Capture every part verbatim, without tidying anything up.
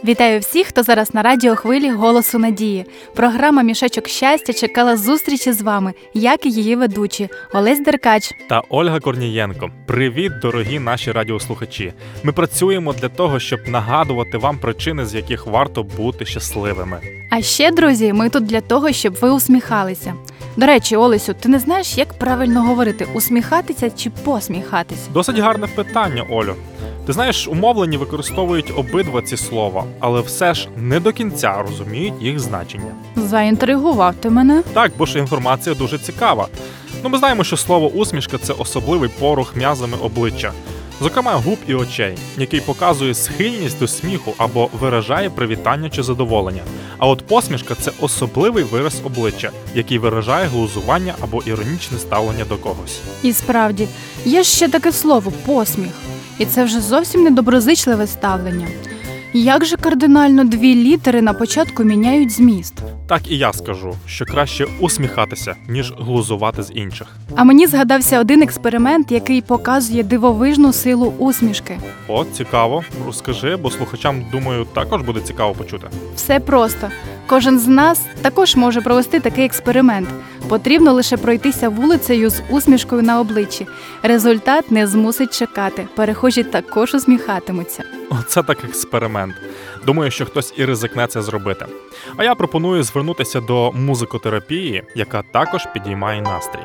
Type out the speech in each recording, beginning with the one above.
Вітаю всіх, хто зараз на радіохвилі «Голосу надії». Програма «Мішечок щастя» чекала зустрічі з вами, як і її ведучі Олесь Деркач та Ольга Корнієнко. Привіт, дорогі наші радіослухачі! Ми працюємо для того, щоб нагадувати вам причини, з яких варто бути щасливими. А ще, друзі, ми тут для того, щоб ви усміхалися. До речі, Олесю, ти не знаєш, як правильно говорити – усміхатися чи посміхатися? Досить гарне питання, Олю. Ти знаєш, у мовленні використовують обидва ці слова, але все ж не до кінця розуміють їх значення. Заінтригував ти мене. Так, бо ж інформація дуже цікава. Ну, ми знаємо, що слово «усмішка» – це особливий порух м'язами обличчя, зокрема губ і очей, який показує схильність до сміху або виражає привітання чи задоволення. А от посмішка – це особливий вираз обличчя, який виражає глузування або іронічне ставлення до когось. І справді, є ще таке слово – посміх. І це вже зовсім недоброзичливе ставлення. Як же кардинально дві літери на початку міняють зміст? Так і я скажу, що краще усміхатися, ніж глузувати з інших. А мені згадався один експеримент, який показує дивовижну силу усмішки. О, цікаво. Розкажи, бо слухачам, думаю, також буде цікаво почути. Все просто. Кожен з нас також може провести такий експеримент. Потрібно лише пройтися вулицею з усмішкою на обличчі. Результат не змусить чекати. Перехожі також усміхатимуться. Оце так експеримент. Думаю, що хтось і ризикне це зробити. А я пропоную звернутися до музикотерапії, яка також підіймає настрій.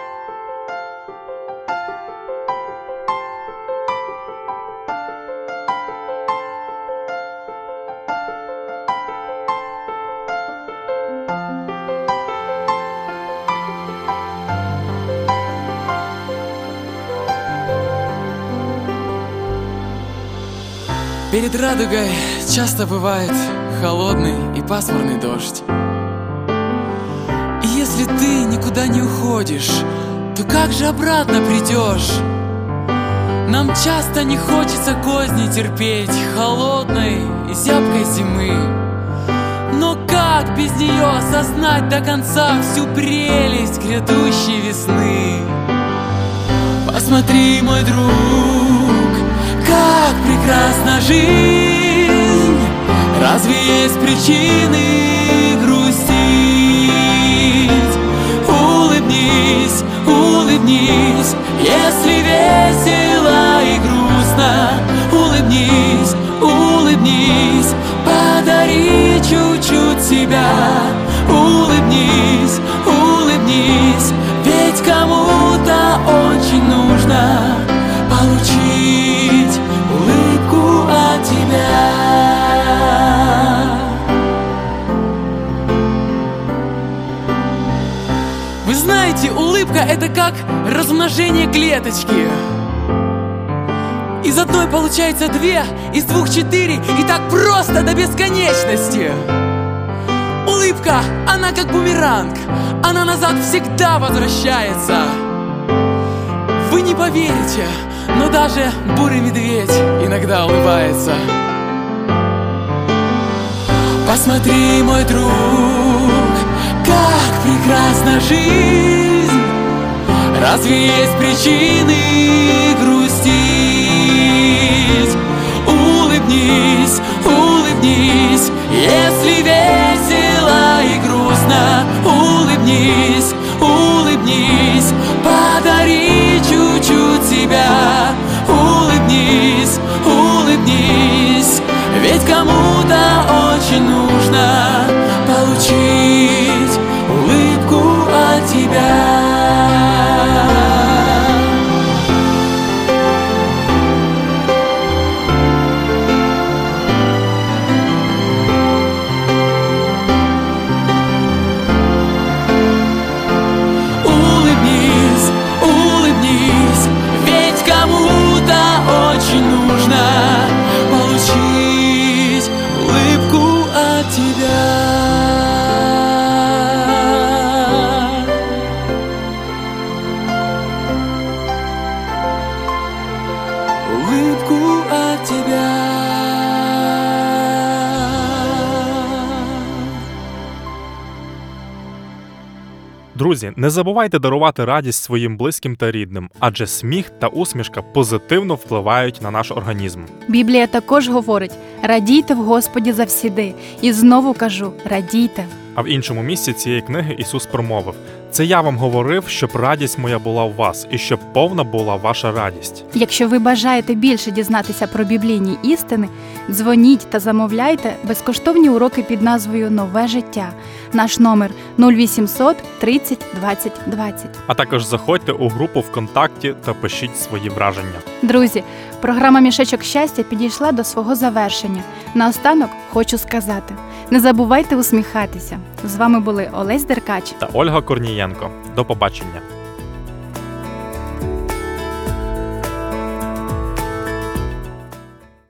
Перед радугой часто бывает холодный и пасмурный дождь. И если ты никуда не уходишь, то как же обратно придешь? Нам часто не хочется козни терпеть холодной и зябкой зимы. Но как без нее осознать до конца всю прелесть грядущей весны? Посмотри, мой друг, как прекрасна жизнь! Разве есть причины грустить? Улыбнись, улыбнись, если весело и грустно. Улыбнись, улыбнись, подари чуть-чуть себя. Улыбнись, улыбнись, ведь кому-то очень нужно получить улыбку от тебя. Вы знаете, улыбка — это как размножение клеточки. Из одной получается две, из двух четыре, и так просто до бесконечности. Улыбка, она как бумеранг, она назад всегда возвращается. Вы не поверите, но даже бурый медведь иногда улыбается. Посмотри, мой друг, как прекрасна жизнь. Разве есть причины грустить? Улыбнись, улыбнись, если весело и грустно. Улыбнись, улыбнись, подари чуть-чуть себя. Улыбнись, улыбнись, ведь кому-то очень нужно получить улыбку от тебя. Друзі, не забувайте дарувати радість своїм близьким та рідним, адже сміх та усмішка позитивно впливають на наш організм. Біблія також говорить: радійте в Господі завсіди. І знову кажу: радійте. А в іншому місці цієї книги Ісус промовив: «Це я вам говорив, щоб радість моя була у вас, і щоб повна була ваша радість». Якщо ви бажаєте більше дізнатися про біблійні істини, дзвоніть та замовляйте безкоштовні уроки під назвою «Нове життя». Наш номер нуль вісімсот тридцять двадцять двадцять. А також заходьте у групу ВКонтакті та пишіть свої враження. Друзі, програма «Мішечок щастя» підійшла до свого завершення. Наостанок хочу сказати: не забувайте усміхатися. З вами були Олесь Деркач Та Ольга Корнієнко. До побачення.